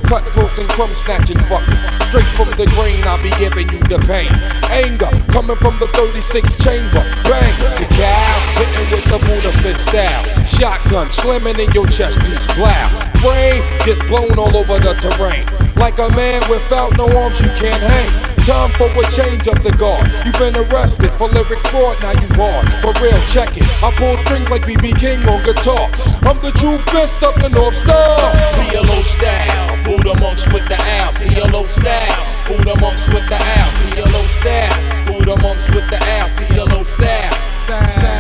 cutthroats and crumb snatching fuckers. Straight from the grain, I be giving you the pain. Anger coming from the 36 chamber. Bang, the cow hitting with the Buddha fist style. Shotgun slamming in your chest piece. Blow. Frame gets blown all over the terrain. Like a man without no arms, you can't hang. Time for a change of the guard. You've been arrested for lyric fraud, now you barred. For real, check it. I pull strings like B.B. King on guitar. I'm the true fist of the North Star. PLO style, Buddha monks with the owl. PLO style, Buddha monks with the owl. PLO style, Buddha monks with the owl. PLO style.